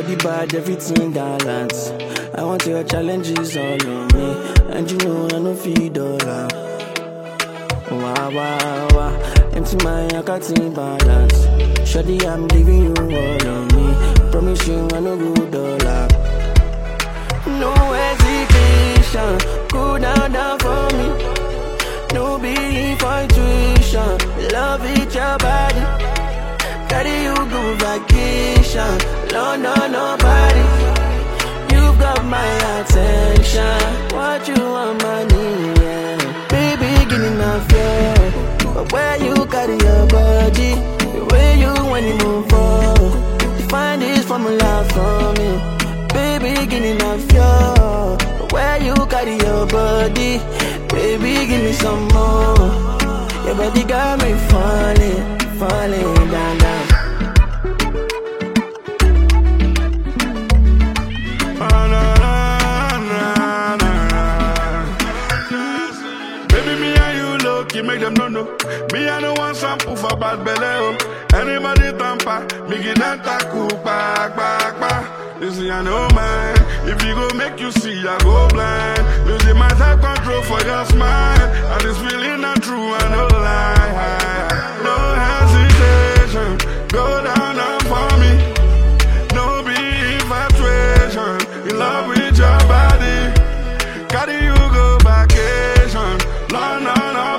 body bad, everything balance. I want your challenges all on me, and you know I no feed dollar. Wow, wow, wow. Empty my account in balance. Shawty, I'm giving you all on me. Promise you I no good dollar. No hesitation, go down for me. No be infatuation, love it your body. Carry you go vacation, London nobody. You've got my attention. What you want, money, yeah. Baby, give me my fear. But where you carry your body, the way you when you move forward, define this formula for me. Baby, give me my fear. But where you carry your body, baby, give me some more. Your body got me falling, falling down, down. Make them no know. Me I don't want some proof about belly. Anybody tamper, me get that taku back. This I know mine. If you go make you see, I go blind. Losing my self control for your smile. And this feeling not true, I no lie. No hesitation, go down for me. No be infatuation, in love with your body. Carry you go vacation, London.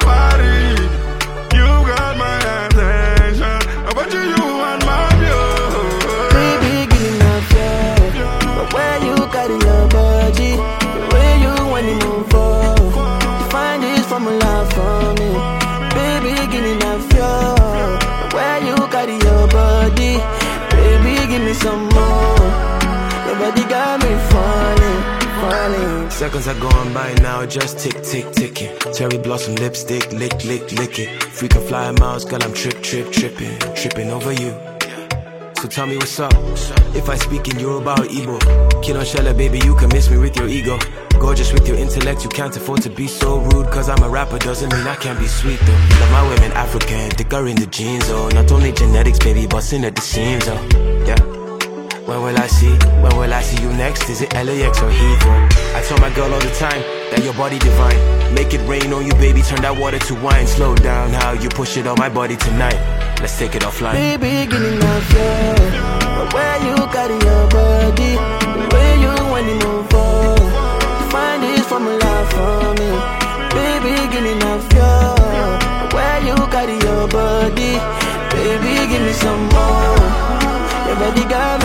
Some more. Your body got me falling, falling. Seconds are going by now, just tick, tick, ticking. Cherry blossom lipstick, lick, lick, lick it. Freak and fly miles, girl, I'm tripping over you. So tell me what's up. If I speak in Yoruba or Igbo, Kinoshella, baby, you can miss me with your ego. Gorgeous with your intellect, you can't afford to be so rude. Cause I'm a rapper doesn't mean I can't be sweet though. Love my women African, thicker in the jeans, oh. Not only genetics, baby, busting at the seams, oh. Yeah. When will I see you next? Is it LAX or Heathrow? I tell my girl all the time that your body divine. Make it rain on you, baby, turn that water to wine. Slow down how you push it on my body tonight. Let's take it offline. Baby, give me my fear. But where you carry your body, the way you when you move forward, find this formula for me. Baby, give me my fear. But where you carry your body, baby, give me some more. Your body got me